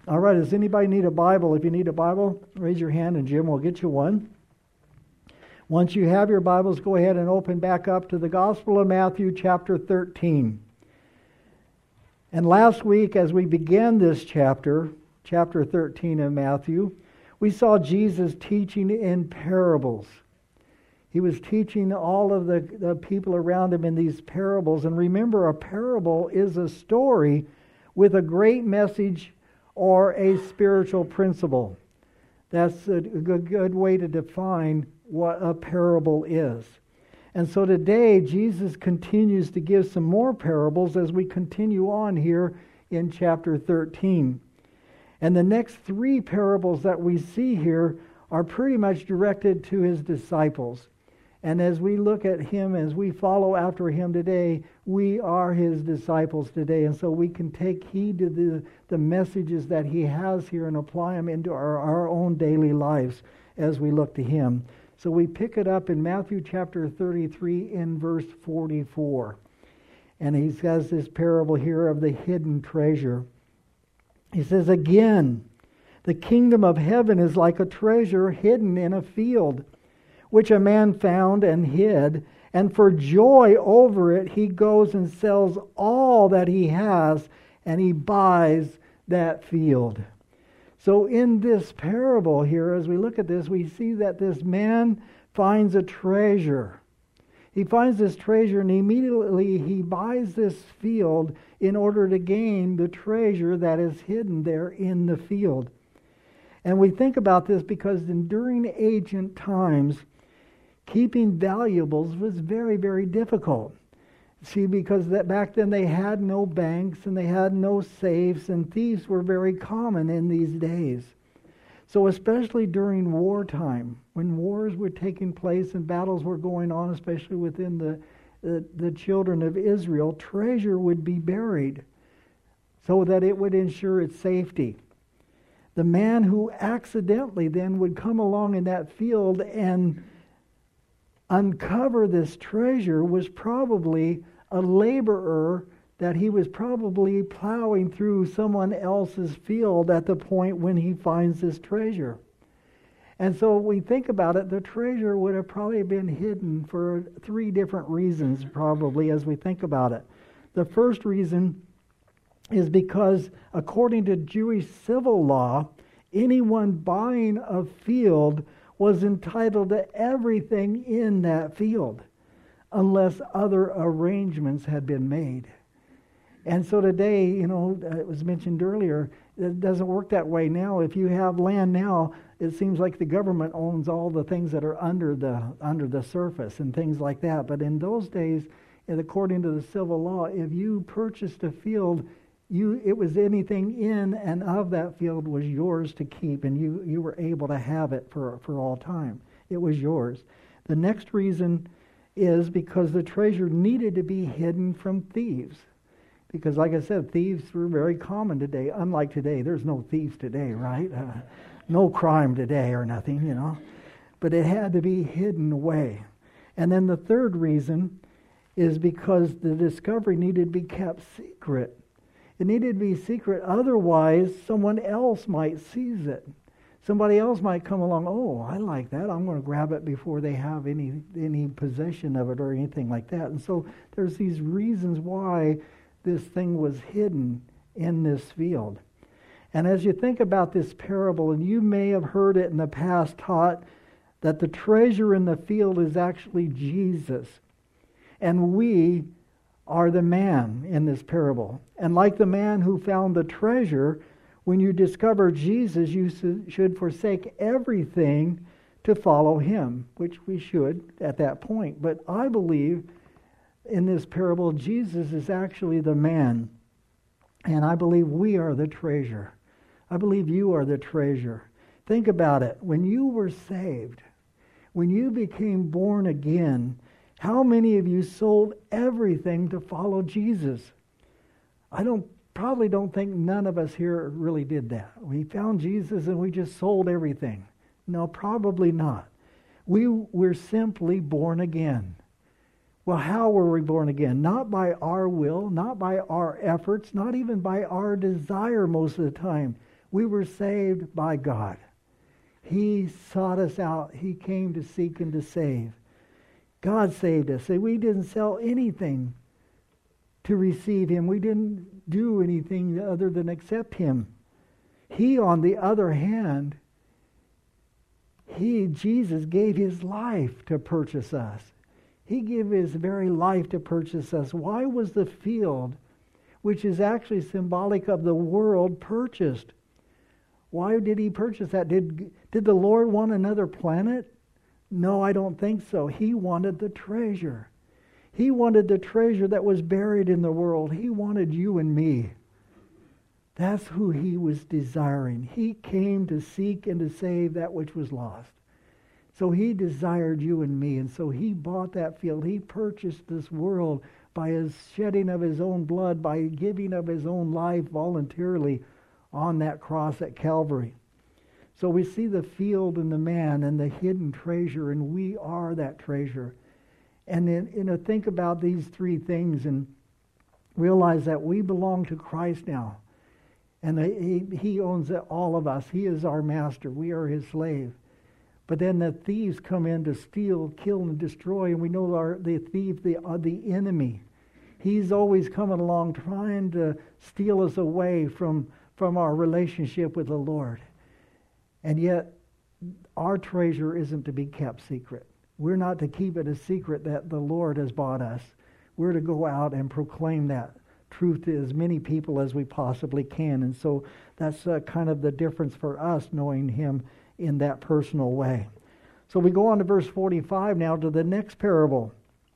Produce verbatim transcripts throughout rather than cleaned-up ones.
All right, does anybody need a Bible? If you need a Bible, raise your hand and Jim will get you one. Once you have your Bibles, go ahead and open back up to the Gospel of Matthew chapter thirteen. And last week, as we began this chapter, chapter thirteen of Matthew, we saw Jesus teaching in parables. He was teaching all of the, the people around him in these parables. And remember, a parable is a story with a great message or a spiritual principle. That's a good, good way to define what a parable is. And so today, Jesus continues to give some more parables as we continue on here in chapter thirteen. And the next three parables that we see here are pretty much directed to his disciples. And as we look at him, as we follow after him today, we are his disciples today. And so we can take heed to the, the messages that he has here and apply them into our, our own daily lives as we look to him. So we pick it up in Matthew chapter thirty-three in verse forty-four. And he says this parable here of the hidden treasure. He says, "Again, the kingdom of heaven is like a treasure hidden in a field, which a man found and hid, and for joy over it he goes and sells all that he has, and he buys that field." So in this parable here, as we look at this, we see that this man finds a treasure. He finds this treasure, and immediately he buys this field in order to gain the treasure that is hidden there in the field. And we think about this because in, during ancient times, keeping valuables was very, very difficult. See, because that back then they had no banks and they had no safes, and thieves were very common in these days. So especially during wartime, when wars were taking place and battles were going on, especially within the, the, the children of Israel, treasure would be buried so that it would ensure its safety. The man who accidentally then would come along in that field and uncover this treasure was probably a laborer that he was probably plowing through someone else's field at the point when he finds this treasure. And so we think about it, the treasure would have probably been hidden for three different reasons probably as we think about it. The first reason is because according to Jewish civil law, anyone buying a field was entitled to everything in that field unless other arrangements had been made. And so today, you know, it was mentioned earlier, it doesn't work that way now. If you have land now, it seems like the government owns all the things that are under the under the surface and things like that. But in those days, according to the civil law, if you purchased a field, you it was anything in and of that field was yours to keep, and you, you were able to have it for, for all time. It was yours. The next reason is because the treasure needed to be hidden from thieves. Because like I said, thieves were very common today. Unlike today, there's no thieves today, right? Uh, no crime today or nothing, you know. But it had to be hidden away. And then the third reason is because the discovery needed to be kept secret. It needed to be secret, otherwise someone else might seize it. Somebody else might come along, oh, I like that, I'm going to grab it before they have any any possession of it or anything like that. And so there's these reasons why this thing was hidden in this field. And as you think about this parable, and you may have heard it in the past taught, that the treasure in the field is actually Jesus. And we are the man in this parable. And like the man who found the treasure, when you discover Jesus, you should forsake everything to follow him, which we should at that point. But I believe in this parable, Jesus is actually the man. And I believe we are the treasure. I believe you are the treasure. Think about it. When you were saved, when you became born again, how many of you sold everything to follow Jesus? I don't probably don't think none of us here really did that. We found Jesus and we just sold everything. No, probably not. We were simply born again. Well, how were we born again? Not by our will, not by our efforts, not even by our desire most of the time. We were saved by God. He sought us out. He came to seek and to save. God saved us. And we didn't sell anything to receive him. We didn't do anything other than accept him. He, on the other hand, he, Jesus, gave his life to purchase us. He gave his very life to purchase us. Why was the field, which is actually symbolic of the world, purchased? Why did he purchase that? Did, did the Lord want another planet? No, I don't think so. He wanted the treasure. He wanted the treasure that was buried in the world. He wanted you and me. That's who he was desiring. He came to seek and to save that which was lost. So he desired you and me, and so he bought that field. He purchased this world by his shedding of his own blood, by giving of his own life voluntarily on that cross at Calvary. So we see the field and the man and the hidden treasure, and we are that treasure. And then, you know, think about these three things and realize that we belong to Christ now. And he, he owns all of us. He is our master. We are his slave. But then the thieves come in to steal, kill, and destroy. And we know our, the thief, the, uh, the enemy. He's always coming along trying to steal us away from, from our relationship with the Lord. And yet, our treasure isn't to be kept secret. We're not to keep it a secret that the Lord has bought us. We're to go out and proclaim that truth to as many people as we possibly can. And so that's uh, kind of the difference for us, knowing him in that personal way. So we go on to verse forty-five now, to the next parable.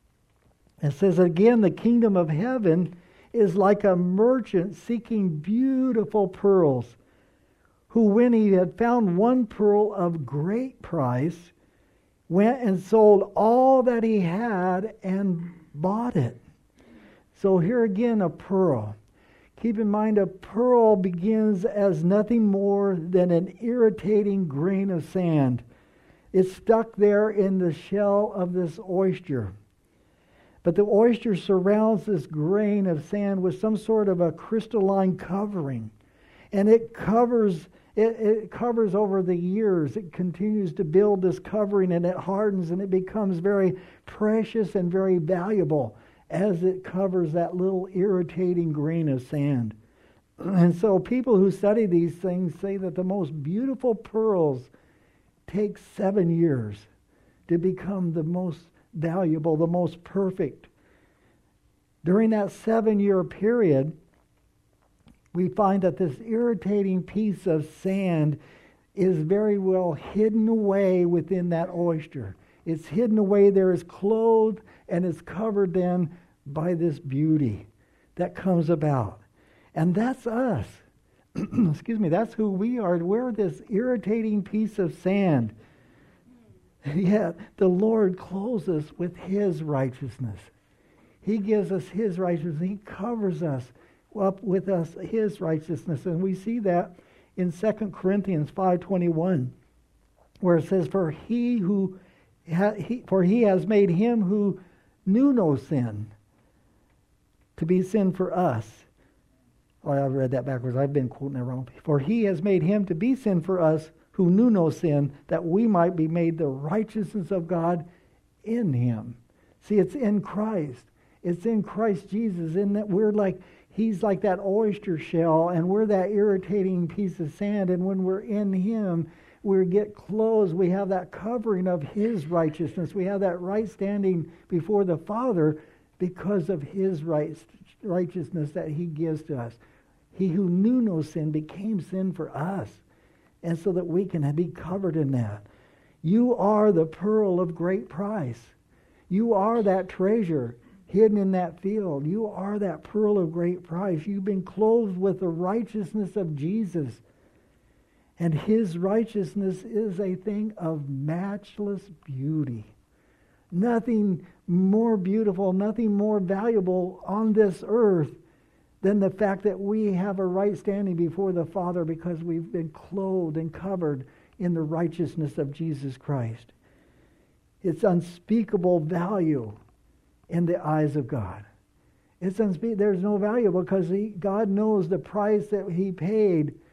It says, again, the kingdom of heaven is like a merchant seeking beautiful pearls, who, when he had found one pearl of great price, went and sold all that he had and bought it. So here again, a pearl. Keep in mind, a pearl begins as nothing more than an irritating grain of sand. It's stuck there in the shell of this oyster. But the oyster surrounds this grain of sand with some sort of a crystalline covering. And it covers it, it covers over the years. It continues to build this covering, and it hardens, and it becomes very precious and very valuable as it covers that little irritating grain of sand. And so people who study these things say that the most beautiful pearls take seven years to become the most valuable, the most perfect. During that seven-year period, we find that this irritating piece of sand is very well hidden away within that oyster. It's hidden away there, is clothed, and is covered then by this beauty that comes about. And that's us. Excuse me, that's who we are. We're this irritating piece of sand. Yet the Lord clothes us with his righteousness. He gives us his righteousness. He covers us up with us his righteousness. And we see that in Second Corinthians five twenty-one, where it says, For he who ha- he, for he has made him who knew no sin to be sin for us. Oh, I read that backwards. I've been quoting it wrong. For he has made him to be sin for us who knew no sin, that we might be made the righteousness of God in him. See, it's in Christ. It's in Christ Jesus. In that we're like, he's like that oyster shell, and we're that irritating piece of sand. And when we're in him, we get clothed. We have that covering of his righteousness. We have that right standing before the Father because of his right, righteousness that he gives to us. He who knew no sin became sin for us, and so that we can be covered in that. You are the pearl of great price. You are that treasure hidden in that field. You are that pearl of great price. You've been clothed with the righteousness of Jesus. And his righteousness is a thing of matchless beauty. Nothing more beautiful, nothing more valuable on this earth than the fact that we have a right standing before the Father because we've been clothed and covered in the righteousness of Jesus Christ. It's unspeakable value in the eyes of God. It's unspeakable. There's no value because he, God knows the price that he paid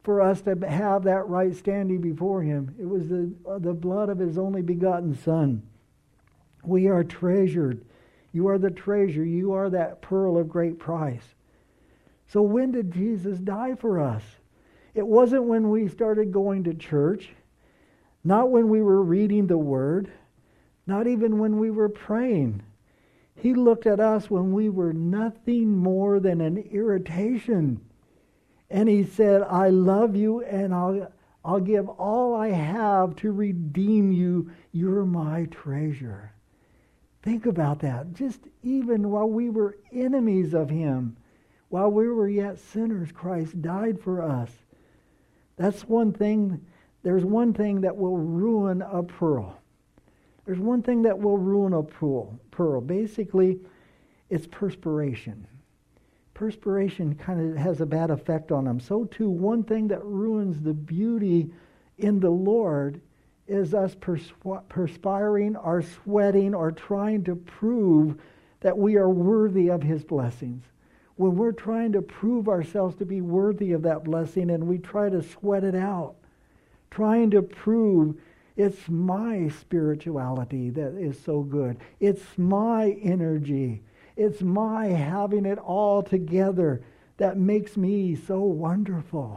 for us to have that right standing before him. It was the, the blood of his only begotten Son. We are treasured. You are the treasure. You are that pearl of great price. So when did Jesus die for us? It wasn't when we started going to church, not when we were reading the Word, not even when we were praying. He looked at us when we were nothing more than an irritation. And he said, I love you, and I'll, I'll give all I have to redeem you. You're my treasure. Think about that. Just even while we were enemies of him, while we were yet sinners, Christ died for us. That's one thing. There's one thing that will ruin a pearl. There's one thing that will ruin a pearl. pearl. Basically, it's perspiration. Perspiration kind of has a bad effect on them. So too, one thing that ruins the beauty in the Lord is us persp- perspiring or sweating or trying to prove that we are worthy of his blessings. When we're trying to prove ourselves to be worthy of that blessing and we try to sweat it out, trying to prove it's my spirituality that is so good. It's my energy. It's my having it all together that makes me so wonderful.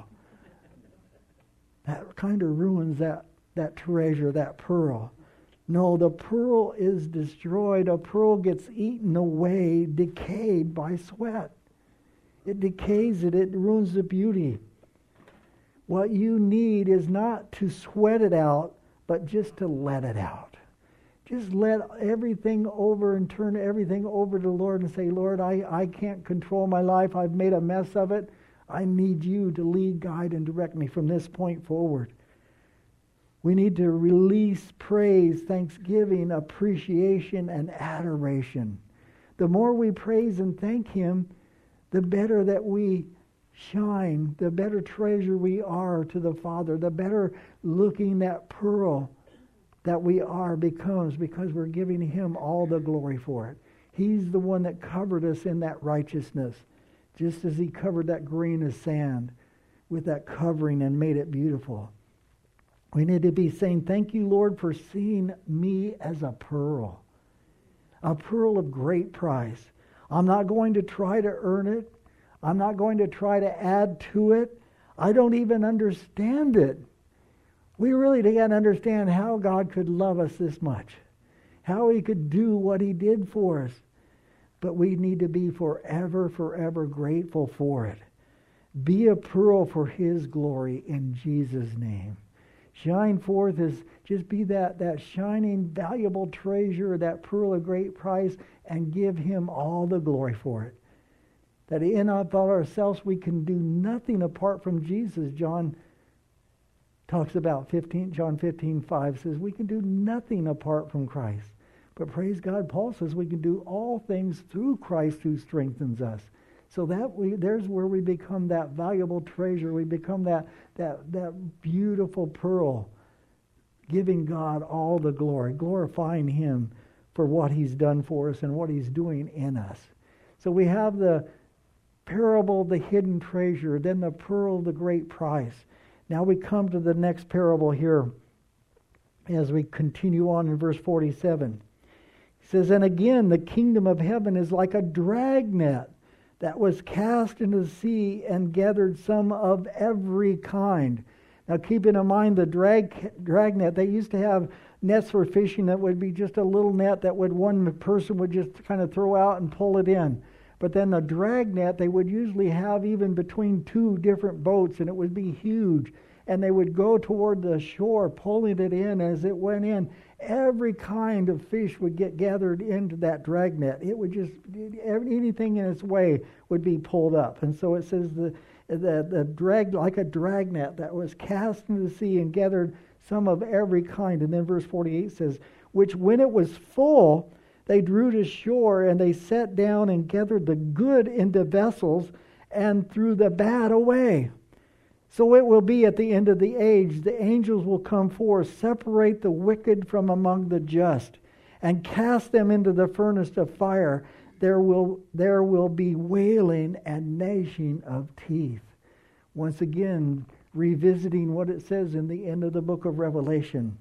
That kind of ruins that, that treasure, that pearl. No, the pearl is destroyed. A pearl gets eaten away, decayed by sweat. It decays it. It ruins the beauty. What you need is not to sweat it out, but just to let it out. Just let everything over and turn everything over to the Lord and say, Lord, I, I can't control my life. I've made a mess of it. I need you to lead, guide, and direct me from this point forward. We need to release praise, thanksgiving, appreciation, and adoration. The more we praise and thank him, the better that we shine, the better treasure we are to the Father, the better looking that pearl that we are becomes, because we're giving him all the glory for it. He's the one that covered us in that righteousness, just as he covered that grain of sand with that covering and made it beautiful. We need to be saying, thank you, Lord, for seeing me as a pearl, a pearl of great price. I'm not going to try to earn it. I'm not going to try to add to it. I don't even understand it. We really can't understand how God could love us this much, how he could do what he did for us. But we need to be forever, forever grateful for it. Be a pearl for his glory in Jesus' name. Shine forth as just be that, that shining, valuable treasure, that pearl of great price, and give him all the glory for it. That in of ourselves we can do nothing apart from Jesus. John talks about fifteen, John fifteen five says we can do nothing apart from Christ. But praise God, Paul says we can do all things through Christ who strengthens us. So that we there's where we become that valuable treasure. We become that that that beautiful pearl, giving God all the glory, glorifying him for what he's done for us and what he's doing in us. So we have the parable of the hidden treasure, then the pearl of the great price. Now we come to the next parable here as we continue on in verse forty-seven. It says, and again, the kingdom of heaven is like a dragnet that was cast into the sea and gathered some of every kind. Now keeping in mind the drag dragnet, they used to have nets for fishing that would be just a little net that would one person would just kind of throw out and pull it in. But then the dragnet they would usually have even between two different boats, and it would be huge. And they would go toward the shore, pulling it in as it went in. Every kind of fish would get gathered into that dragnet. It would just, anything in its way would be pulled up. And so it says the, the, the drag, like a dragnet that was cast into the sea and gathered some of every kind. And then verse forty-eight says, which when it was full, they drew to shore, and they sat down and gathered the good into vessels and threw the bad away. So it will be at the end of the age, the angels will come forth, separate the wicked from among the just, and cast them into the furnace of fire. There will, there will be wailing and gnashing of teeth. Once again, revisiting what it says in the end of the book of Revelation.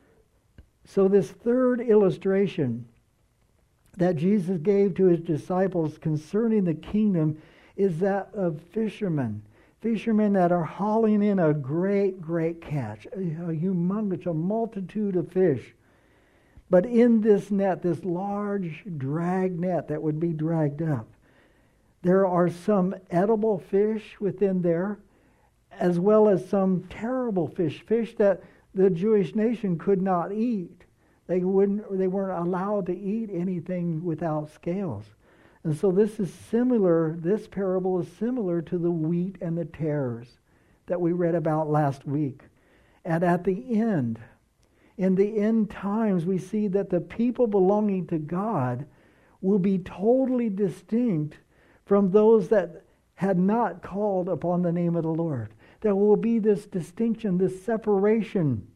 So this third illustration that Jesus gave to his disciples concerning the kingdom is that of fishermen. Fishermen that are hauling in a great, great catch, a, a humongous, a multitude of fish. But in this net, this large drag net that would be dragged up, there are some edible fish within there, as well as some terrible fish, fish that the Jewish nation could not eat. They wouldn't, they weren't allowed to eat anything without scales. And so this is similar, this parable is similar to the wheat and the tares that we read about last week. And at the end, in the end times, we see that the people belonging to God will be totally distinct from those that had not called upon the name of the Lord. There will be this distinction, this separation.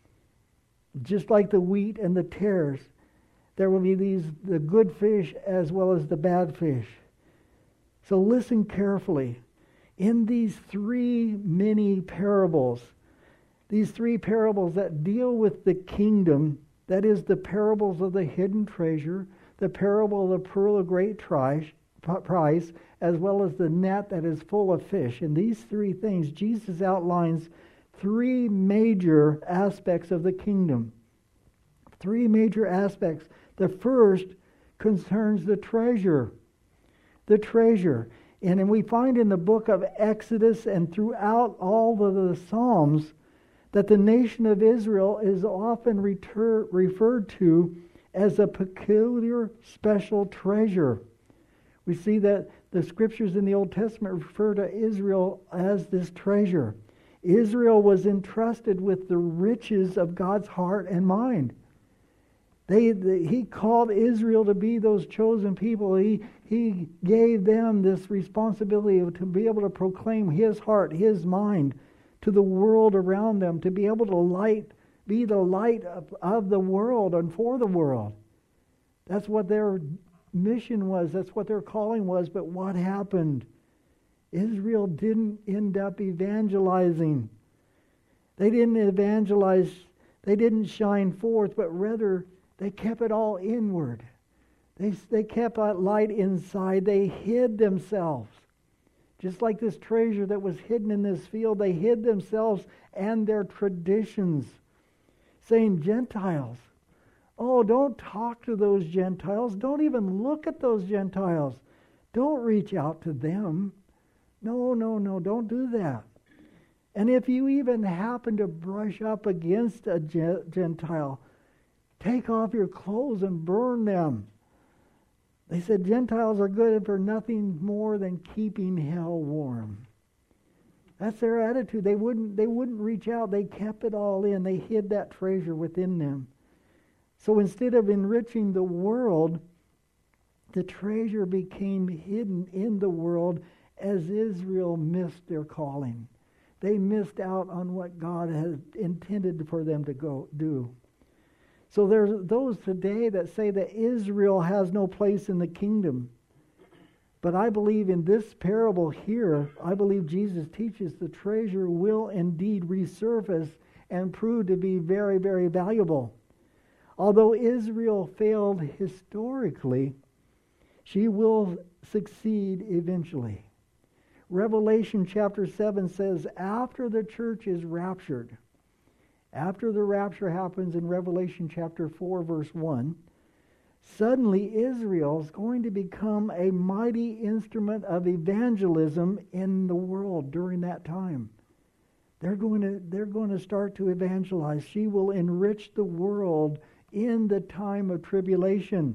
Just like the wheat and the tares, there will be these the good fish as well as the bad fish. So listen carefully. In these three mini parables, these three parables that deal with the kingdom, that is the parables of the hidden treasure, the parable of the pearl of great price, as well as the net that is full of fish. In these three things, Jesus outlines three major aspects of the kingdom. Three major aspects. The first concerns the treasure. The treasure. And then we find in the book of Exodus and throughout all of the Psalms that the nation of Israel is often retur- referred to as a peculiar, special treasure. We see that the scriptures in the Old Testament refer to Israel as this treasure. Israel was entrusted with the riches of God's heart and mind. They, the, he called Israel to be those chosen people. He, he gave them this responsibility to be able to proclaim his heart, his mind to the world around them, to be able to light, be the light of, of the world and for the world. That's what their mission was. That's what their calling was. But what happened? Israel didn't end up evangelizing. They didn't evangelize. They didn't shine forth, but rather they kept it all inward. They, they kept that light inside. They hid themselves. Just like this treasure that was hidden in this field, they hid themselves and their traditions, saying, Gentiles, oh, don't talk to those Gentiles. Don't even look at those Gentiles. Don't reach out to them. No, no, no, don't do that. And if you even happen to brush up against a Gentile, take off your clothes and burn them. They said Gentiles are good for nothing more than keeping hell warm. That's their attitude. They wouldn't, they wouldn't reach out. They kept it all in. They hid that treasure within them. So instead of enriching the world, the treasure became hidden in the world as Israel missed their calling. They missed out on what God had intended for them to go do. So there's those today that say that Israel has no place in the kingdom. But I believe in this parable here, I believe Jesus teaches the treasure will indeed resurface and prove to be very, very valuable. Although Israel failed historically, she will succeed eventually. Revelation chapter seven says, after the church is raptured, after the rapture happens in Revelation chapter four, verse one, suddenly Israel is going to become a mighty instrument of evangelism in the world during that time. They're going to, they're going to start to evangelize. She will enrich the world in the time of tribulation.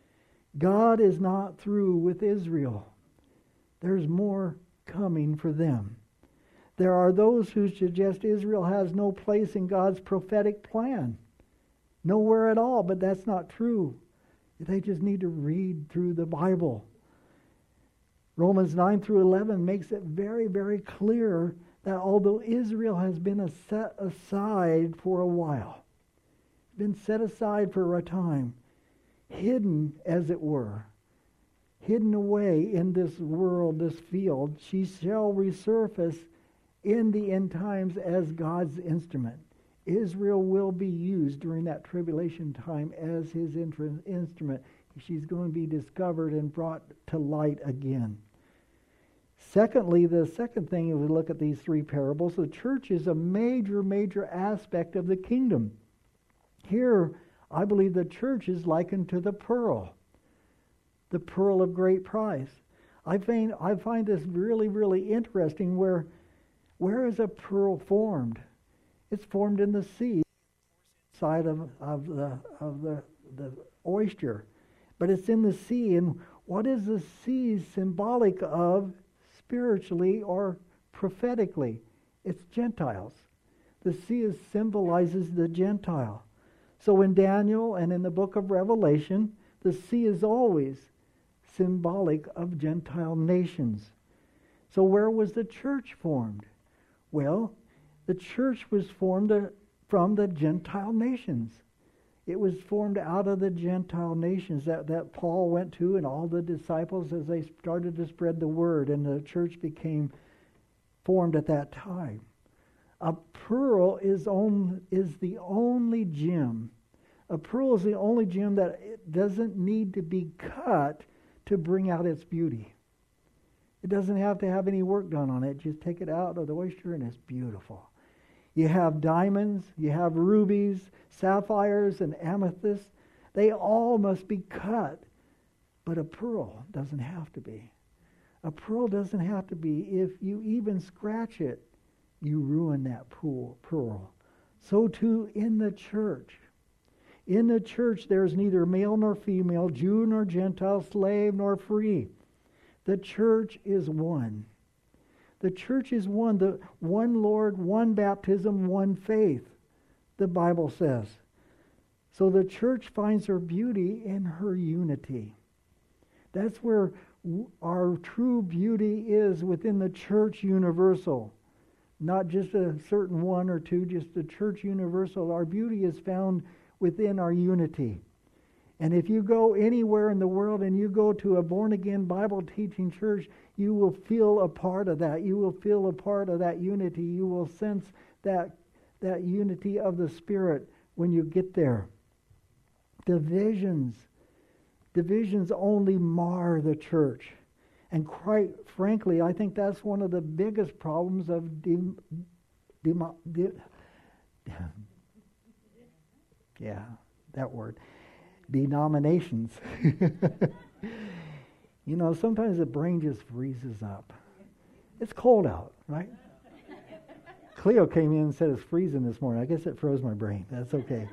God is not through with Israel. There's more coming for them. There are those who suggest Israel has no place in God's prophetic plan. Nowhere at all, but that's not true. They just need to read through the Bible. Romans nine through eleven makes it very, very clear that although Israel has been set aside for a while, been set aside for a time, hidden as it were, hidden away in this world, this field, she shall resurface in the end times as God's instrument. Israel will be used during that tribulation time as his instrument. She's going to be discovered and brought to light again. Secondly, the second thing, if we look at these three parables, the church is a major, major aspect of the kingdom. Here, I believe the church is likened to the pearl, the pearl of great price. I find, I find this really, really interesting. Where, where is a pearl formed? It's formed in the sea, side of, of the of the the oyster, but it's in the sea. And what is the sea symbolic of spiritually or prophetically? It's Gentiles. The sea is, symbolizes the Gentile. So in Daniel and in the book of Revelation, the sea is always symbolic of Gentile nations. So where was the church formed? Well, the church was formed from the Gentile nations. It was formed out of the Gentile nations that, that Paul went to, and all the disciples as they started to spread the word, and the church became formed at that time. A pearl is, on, is the only gem. A pearl is the only gem that it doesn't need to be cut to bring out its beauty. It doesn't have to have any work done on it. Just take it out of the oyster and it's beautiful. You have diamonds, you have rubies, sapphires, and amethysts. They all must be cut. But a pearl doesn't have to be. A pearl doesn't have to be. If you even scratch it, you ruin that pool, pearl. So too in the church. In the church there's neither male nor female, Jew nor Gentile, slave nor free. The church is one. The church is one. The one Lord, one baptism, one faith, the Bible says. So the church finds her beauty in her unity. That's where our true beauty is, within the church universal. Not just a certain one or two, just the church universal. Our beauty is found within our unity. And if you go anywhere in the world and you go to a born-again Bible-teaching church, you will feel a part of that. You will feel a part of that unity. You will sense that, that unity of the Spirit when you get there. Divisions. Divisions only mar the church. And quite frankly, I think that's one of the biggest problems of de, de, de, yeah, that word. Denominations. You know, sometimes the brain just freezes up. It's cold out, right? Cleo came in and said it's freezing this morning. I guess it froze my brain. That's okay.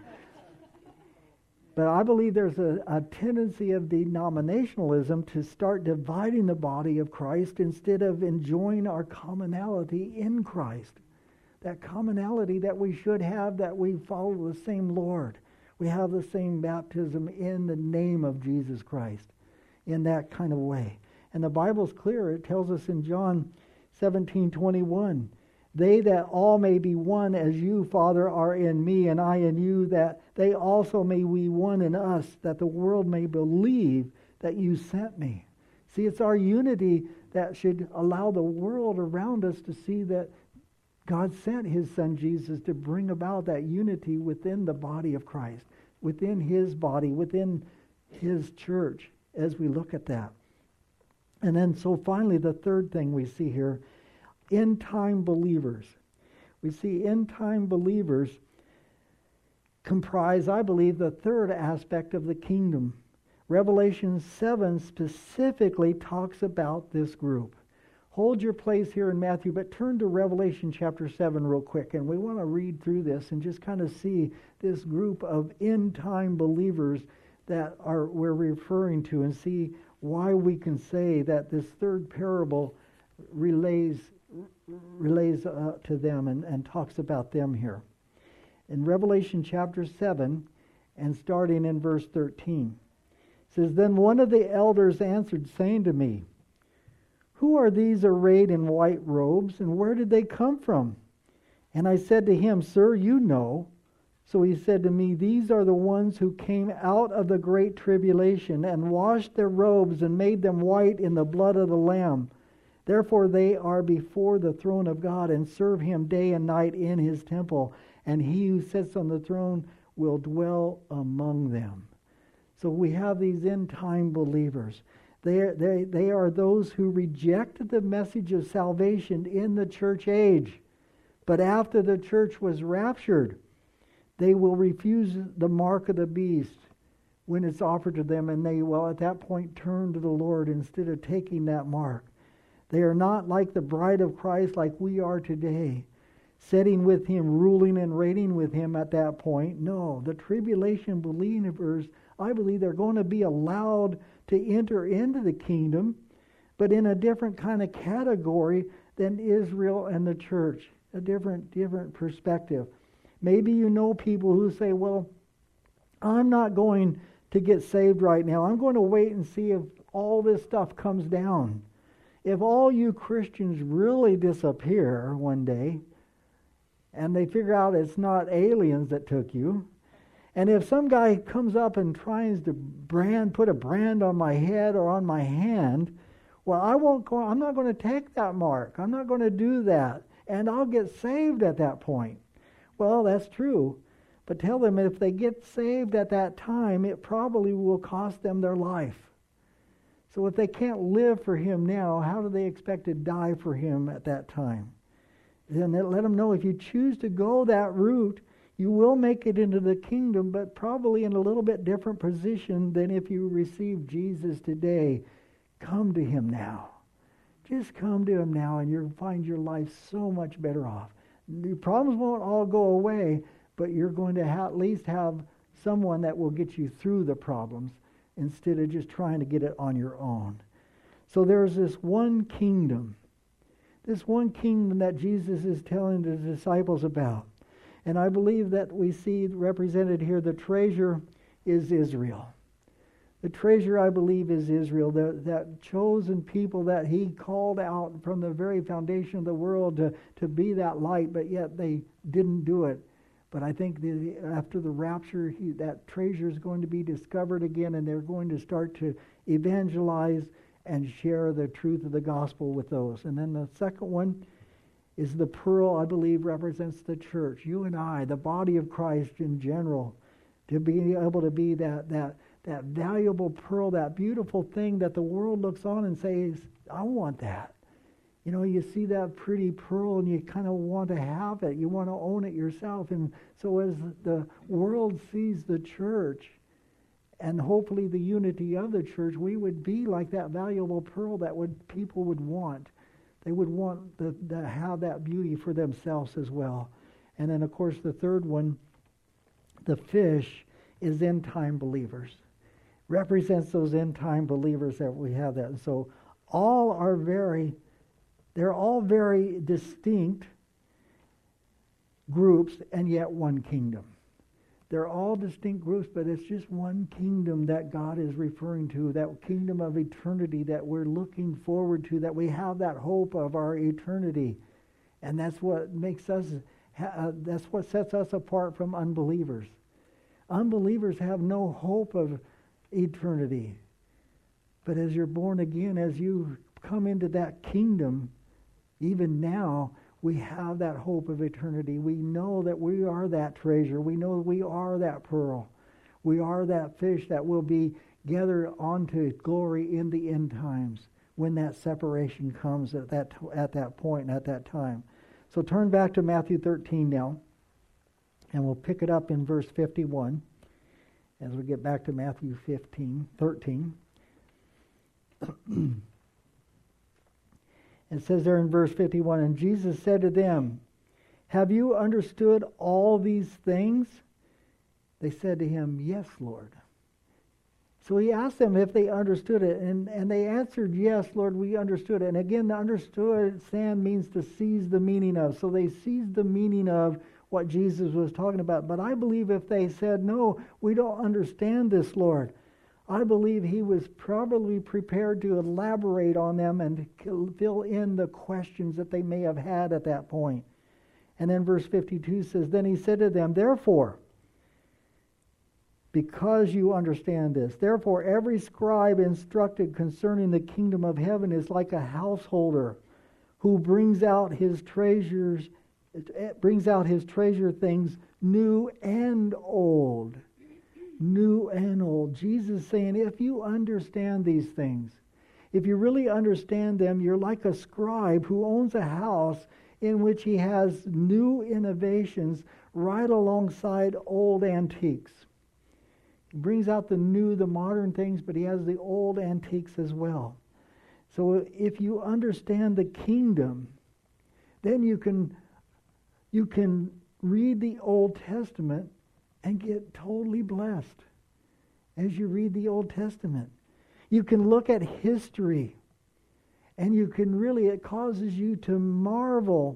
But I believe there's a, a tendency of denominationalism to start dividing the body of Christ instead of enjoying our commonality in Christ. That commonality that we should have, that we follow the same Lord. We have the same baptism in the name of Jesus Christ, in that kind of way. And the Bible's clear. It tells us in John seventeen twenty-one, they that all may be one as you, Father, are in me, and I in you, that they also may be one in us, that the world may believe that you sent me. See, it's our unity that should allow the world around us to see that God sent his Son Jesus to bring about that unity within the body of Christ, within his body, within his church, as we look at that. And then so finally, the third thing we see here, end-time believers. We see end-time believers comprise, I believe, the third aspect of the kingdom. Revelation seven specifically talks about this group. Hold your place here in Matthew, but turn to Revelation chapter seven real quick, and we want to read through this and just kind of see this group of end-time believers that are we're referring to, and see why we can say that this third parable relays relays uh, to them and, and talks about them here. In Revelation chapter seven, and starting in verse thirteen, it says, Then one of the elders answered, saying to me, Who are these arrayed in white robes, and where did they come from? And I said to him, Sir, you know. So he said to me, These are the ones who came out of the great tribulation, and washed their robes, and made them white in the blood of the Lamb. Therefore they are before the throne of God and serve him day and night in his temple, and he who sits on the throne will dwell among them. So we have these end-time believers. They are, they, they are those who rejected the message of salvation in the church age. But after the church was raptured, they will refuse the mark of the beast when it's offered to them, and they will at that point turn to the Lord instead of taking that mark. They are not like the bride of Christ like we are today, sitting with him, ruling and reigning with him at that point. No, the tribulation believers, I believe they're going to be allowed to enter into the kingdom, but in a different kind of category than Israel and the church, a different, different perspective. Maybe you know people who say, well, I'm not going to get saved right now. I'm going to wait and see if all this stuff comes down. If all you Christians really disappear one day, and they figure out it's not aliens that took you, and if some guy comes up and tries to brand, put a brand on my head or on my hand, well, I won't go, I'm not going to take that mark. I'm not going to do that. And I'll get saved at that point. Well, that's true. But tell them if they get saved at that time, it probably will cost them their life. So if they can't live for him now, how do they expect to die for him at that time? Then let them know if you choose to go that route, you will make it into the kingdom, but probably in a little bit different position than if you receive Jesus today. Come to him now. Just come to him now, and you'll find your life so much better off. The problems won't all go away, but you're going to ha- at least have someone that will get you through the problems instead of just trying to get it on your own. So there's this one kingdom. This one kingdom that Jesus is telling the disciples about. And I believe that we see represented here, the treasure is Israel. The treasure, I believe, is Israel, the, that chosen people that he called out from the very foundation of the world to, to be that light, but yet they didn't do it. But I think the, after the rapture, he, that treasure is going to be discovered again, and they're going to start to evangelize and share the truth of the gospel with those. And then the second one is the pearl, I believe, represents the church. You and I, the body of Christ in general, to be able to be that that that valuable pearl, that beautiful thing that the world looks on and says, I want that. You know, you see that pretty pearl and you kind of want to have it. You want to own it yourself. And so as the world sees the church, and hopefully the unity of the church, we would be like that valuable pearl that would people would want. They would want to the, the, have that beauty for themselves as well. And then, of course, the third one, the fish, is end-time believers. Represents those end-time believers that we have that. And so all are very, they're all very distinct groups and yet one kingdom. They're all distinct groups, but it's just one kingdom that God is referring to, that kingdom of eternity that we're looking forward to, that we have that hope of our eternity. And that's what makes us, uh, that's what sets us apart from unbelievers. Unbelievers have no hope of eternity. But as you're born again, as you come into that kingdom, even now, we have that hope of eternity. We know that we are that treasure. We know that we are that pearl. We are that fish that will be gathered onto glory in the end times when that separation comes at that at that point and at that time. So turn back to Matthew thirteen now, and we'll pick it up in verse fifty-one as we get back to Matthew fifteen, thirteen. It says there in verse fifty-one, and Jesus said to them, have you understood all these things? They said to him, yes, Lord. So he asked them if they understood it, and, and they answered, yes, Lord, we understood it. And again, the understand means to seize the meaning of. So they seized the meaning of what Jesus was talking about. But I believe if they said, no, we don't understand this, Lord, I believe he was probably prepared to elaborate on them and fill in the questions that they may have had at that point. And then verse fifty-two says, then he said to them, therefore, because you understand this. Therefore, every scribe instructed concerning the kingdom of heaven is like a householder who brings out his treasures, brings out his treasure things new and old. New and old. Jesus is saying, if you understand these things, if you really understand them, you're like a scribe who owns a house in which he has new innovations right alongside old antiques. He brings out the new, the modern things, but he has the old antiques as well. So if you understand the kingdom, then you can you can read the Old Testament and get totally blessed as you read the Old Testament. You can look at history, and you can really, it causes you to marvel.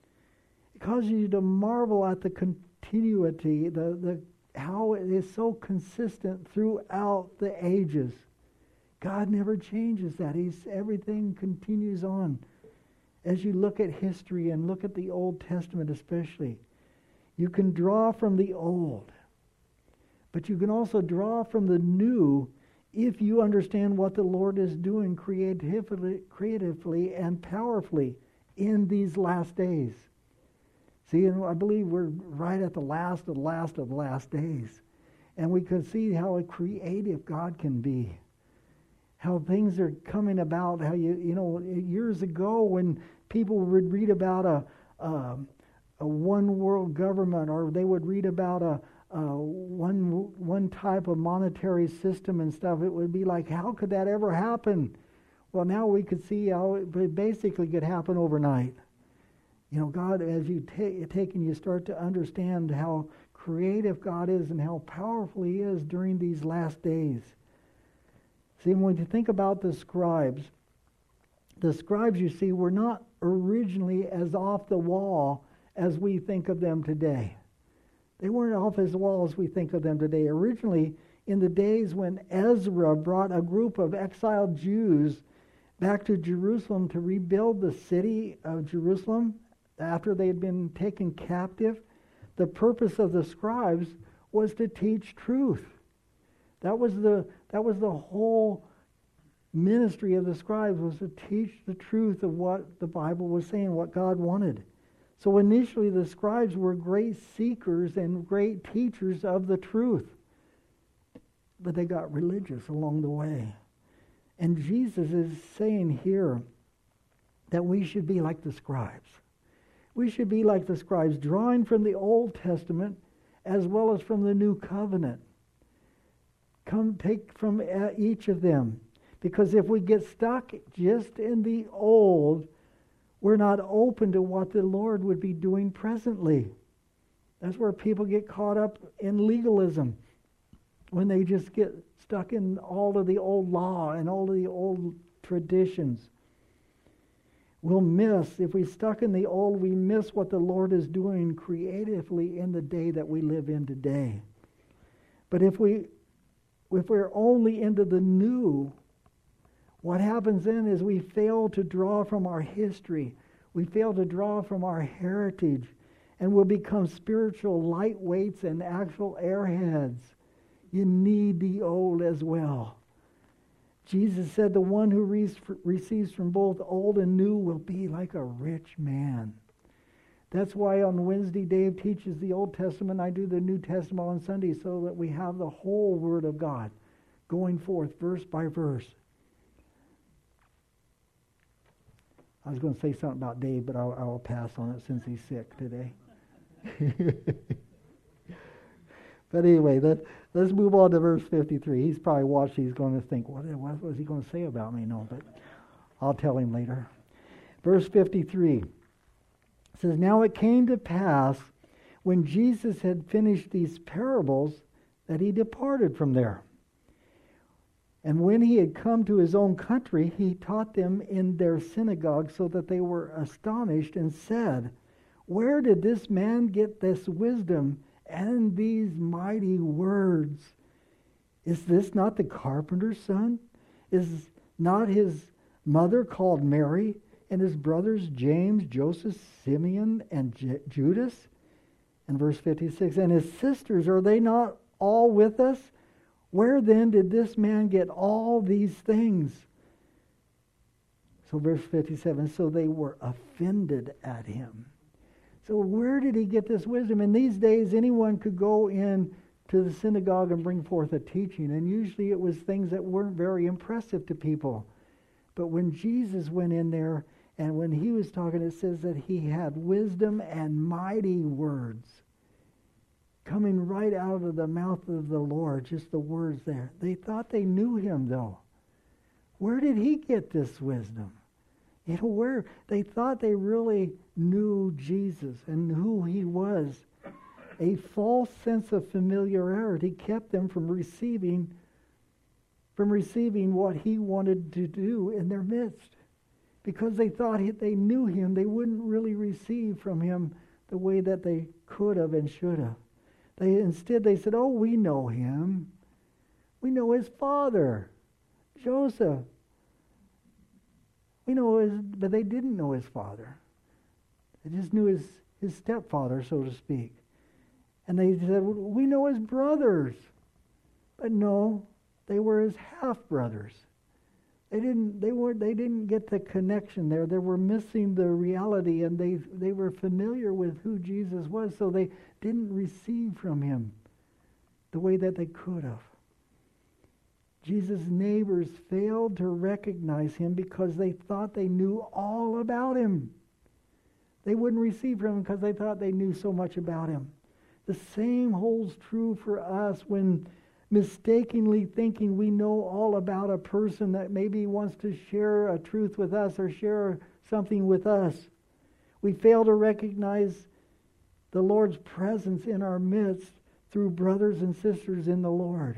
It causes you to marvel at the continuity, the, the how it is so consistent throughout the ages. God never changes that. He's everything continues on. As you look at history and look at the Old Testament especially, you can draw from the old, but you can also draw from the new if you understand what the Lord is doing creatively, creatively and powerfully in these last days. See, and I believe we're right at the last of the last of the last days. And we can see how creative God can be. How things are coming about. How you, you know, years ago when people would read about a, a, a one world government, or they would read about a, a one one type of monetary system and stuff, it would be like, how could that ever happen? Well, now we could see how it basically could happen overnight. You know, God, as you take, take and you start to understand how creative God is and how powerful He is during these last days. See, when you think about the scribes, the scribes, you see, were not originally as off the wall as we think of them today. They weren't off as wall as we think of them today. Originally, in the days when Ezra brought a group of exiled Jews back to Jerusalem to rebuild the city of Jerusalem, after they had been taken captive, the purpose of the scribes was to teach truth. That was the that was the whole ministry of the scribes, was to teach the truth of what the Bible was saying, what God wanted. So initially the scribes were great seekers and great teachers of the truth. But they got religious along the way. And Jesus is saying here that we should be like the scribes. We should be like the scribes, drawing from the Old Testament as well as from the New Covenant. Come take from each of them. Because if we get stuck just in the old, we're not open to what the Lord would be doing presently. That's where people get caught up in legalism. When they just get stuck in all of the old law and all of the old traditions. We'll miss, if we're stuck in the old, we miss what the Lord is doing creatively in the day that we live in today. But if, we, if we're only into the new, what happens then is we fail to draw from our history. We fail to draw from our heritage. And we'll become spiritual lightweights and actual airheads. You need the old as well. Jesus said the one who re- receives from both old and new will be like a rich man. That's why on Wednesday Dave teaches the Old Testament. I do the New Testament on Sunday so that we have the whole Word of God going forth verse by verse. I was going to say something about Dave, but I'll, I'll pass on it since he's sick today. But anyway, let, let's move on to verse fifty-three. He's probably watching. He's going to think, what, what was he going to say about me? No, but I'll tell him later. Verse fifty-three says, Now it came to pass when Jesus had finished these parables that he departed from there. And when he had come to his own country, he taught them in their synagogue so that they were astonished and said, Where did this man get this wisdom and these mighty words? Is this not the carpenter's son? Is not his mother called Mary, and his brothers James, Joseph, Simeon, and J- Judas? And verse fifty-six, And his sisters, are they not all with us? Where then did this man get all these things? So verse fifty-seven, so they were offended at him. So where did he get this wisdom? In these days, anyone could go in to the synagogue and bring forth a teaching. And usually it was things that weren't very impressive to people. But when Jesus went in there and when he was talking, it says that he had wisdom and mighty words coming right out of the mouth of the Lord, just the words there. They thought they knew him, though. Where did he get this wisdom? You know, where they thought they really knew Jesus and who he was. A false sense of familiarity kept them from receiving from receiving what he wanted to do in their midst. Because they thought he, they knew him, they wouldn't really receive from him the way that they could have and should have. They instead they said, "Oh, we know him. We know his father, Joseph. We know his," but they didn't know his father. They just knew his, his stepfather, so to speak. And they said, "We know his brothers." But no, they were his half-brothers. They didn't they weren't they didn't get the connection there. They were missing the reality, and they they were familiar with who Jesus was, so they didn't receive from him the way that they could have. Jesus' neighbors failed to recognize him because they thought they knew all about him. They wouldn't receive from him because they thought they knew so much about him. The same holds true for us when mistakenly thinking we know all about a person that maybe wants to share a truth with us or share something with us. We fail to recognize the Lord's presence in our midst through brothers and sisters in the Lord.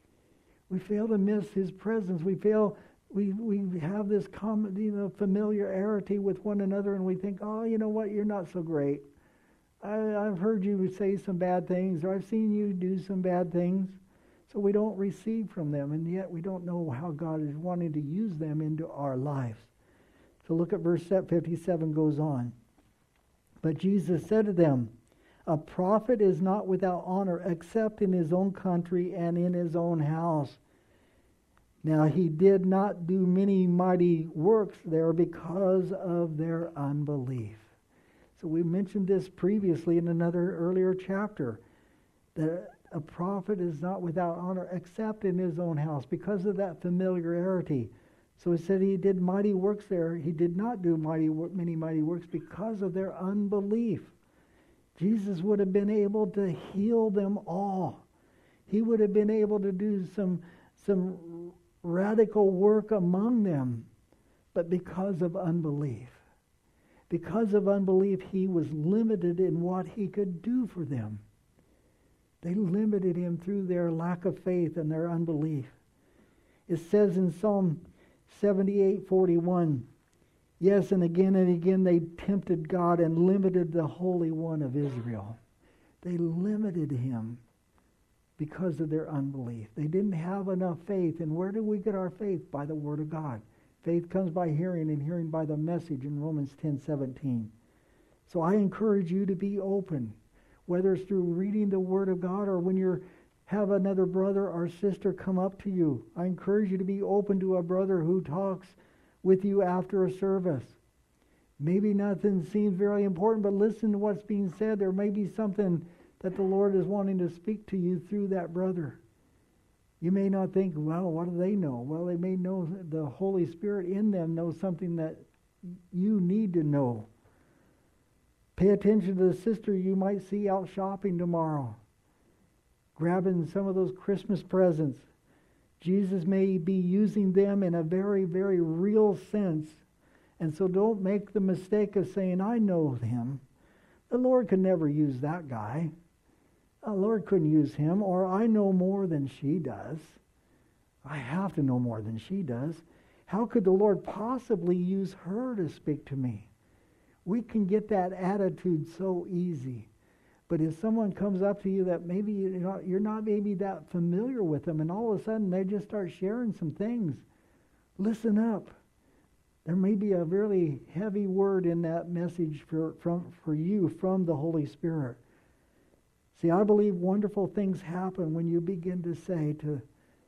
We fail to miss his presence. We fail, we, we have this common, you know, familiarity with one another, and we think, "Oh, you know what, you're not so great. I, I've heard you say some bad things, or I've seen you do some bad things." So we don't receive from them, and yet we don't know how God is wanting to use them into our lives. So look at verse fifty-seven goes on. But Jesus said to them, "A prophet is not without honor except in his own country and in his own house." Now he did not do many mighty works there because of their unbelief. So we mentioned this previously in another earlier chapter, that a prophet is not without honor except in his own house because of that familiarity. So he said he did mighty works there. He did not do mighty many mighty works because of their unbelief. Jesus would have been able to heal them all. He would have been able to do some, some radical work among them, but because of unbelief. Because of unbelief, he was limited in what he could do for them. They limited him through their lack of faith and their unbelief. It says in Psalm seventy-eight forty-one, yes, and again and again they tempted God and limited the Holy One of Israel. They limited him because of their unbelief. They didn't have enough faith. And where do we get our faith? By the Word of God. Faith comes by hearing, and hearing by the message in Romans ten seventeen. So I encourage you to be open, whether it's through reading the Word of God or when you have another brother or sister come up to you. I encourage you to be open to a brother who talks with you after a service. Maybe nothing seems very important, but listen to what's being said. There may be something that the Lord is wanting to speak to you through that brother. You may not think, well, what do they know? Well, they may know the Holy Spirit in them knows something that you need to know. Pay attention to the sister you might see out shopping tomorrow, grabbing some of those Christmas presents. Jesus may be using them in a very, very real sense. And so don't make the mistake of saying, I know him. The Lord could never use that guy. The Lord couldn't use him. Or I know more than she does. I have to know more than she does. How could the Lord possibly use her to speak to me? We can get that attitude so easy. But if someone comes up to you that maybe you're not, you're not maybe that familiar with them, and all of a sudden they just start sharing some things, listen up. There may be a really heavy word in that message for, from, for you from the Holy Spirit. See, I believe wonderful things happen when you begin to say to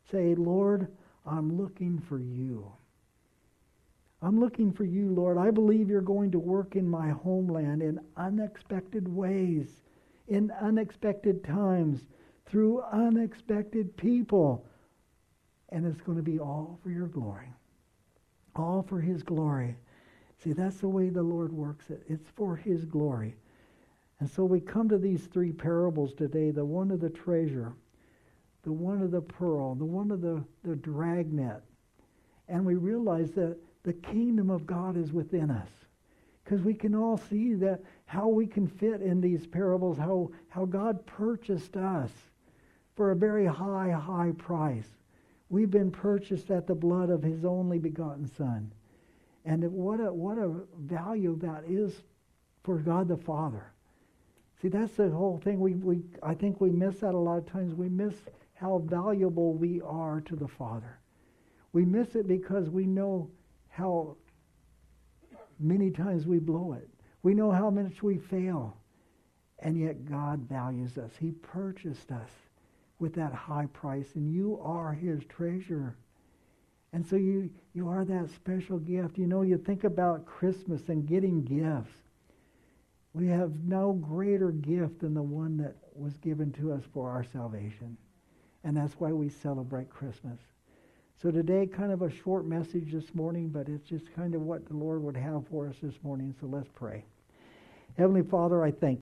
say, Lord, I'm looking for you. I'm looking for you, Lord. I believe you're going to work in my homeland in unexpected ways, in unexpected times, through unexpected people. And it's going to be all for your glory. All for his glory. See, that's the way the Lord works it. It's for his glory. And so we come to these three parables today, the one of the treasure, the one of the pearl, the one of the, the dragnet. And we realize that the kingdom of God is within us. Because we can all see that how we can fit in these parables, how, how God purchased us for a very high, high price. We've been purchased at the blood of his only begotten Son. And what a, what a value that is for God the Father. See, that's the whole thing. We, we I think we miss that a lot of times. We miss how valuable we are to the Father. We miss it because we know how many times we blow it. We know how much we fail. And yet God values us. He purchased us with that high price, and you are his treasure. And so you, you are that special gift. You know, you think about Christmas and getting gifts. We have no greater gift than the one that was given to us for our salvation. And that's why we celebrate Christmas. So today, kind of a short message this morning, but it's just kind of what the Lord would have for us this morning. So let's pray. Heavenly Father, I thank you.